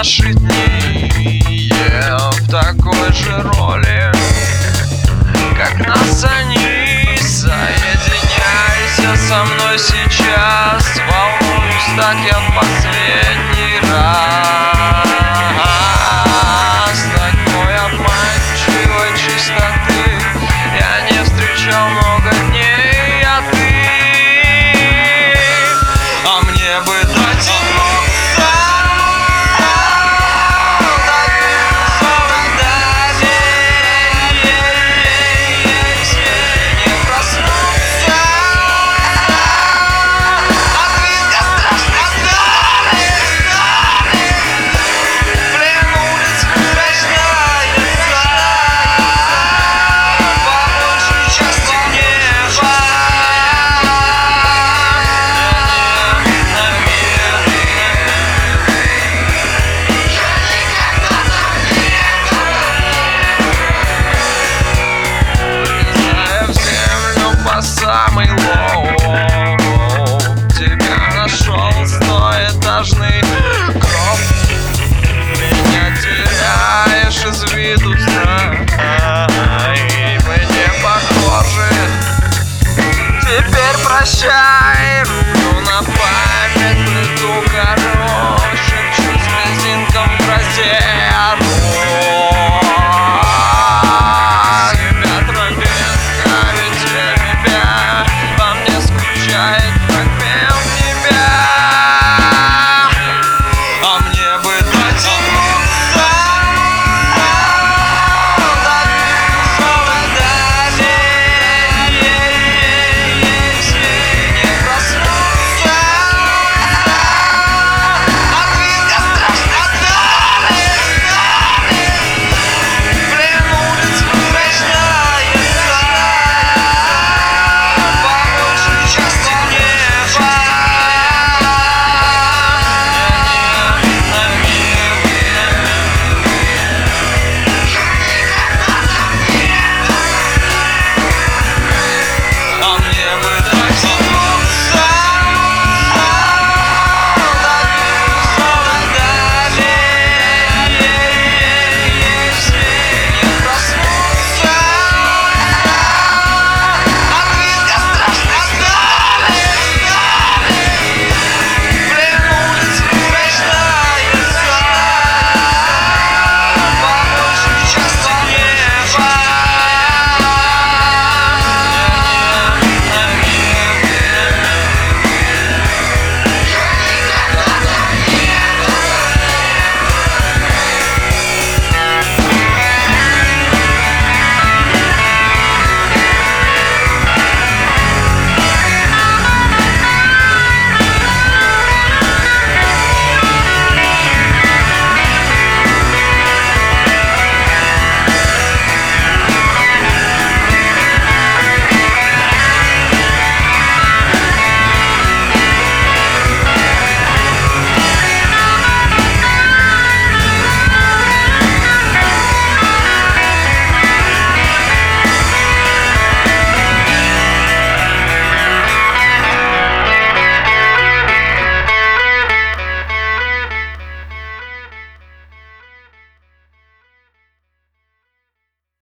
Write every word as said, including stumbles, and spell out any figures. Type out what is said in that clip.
наши дни в такой же роли, как нас они. Соединяйся со мной сейчас, волнуюсь так я в последний раз. Такой обманчивой чистоты я не встречал много дней, а ты, а мне бы дотянуться до бирюзовых долей, не проснуться от визга страшных далей. Блин, улица рождается по большей части неба. По самый лоу тебя нашел стоэтажный гроб. Меня теряешь из виду, знай, мы не похожи. Теперь прощай, руку на память плиту, короче, чуть с резинком в бразе.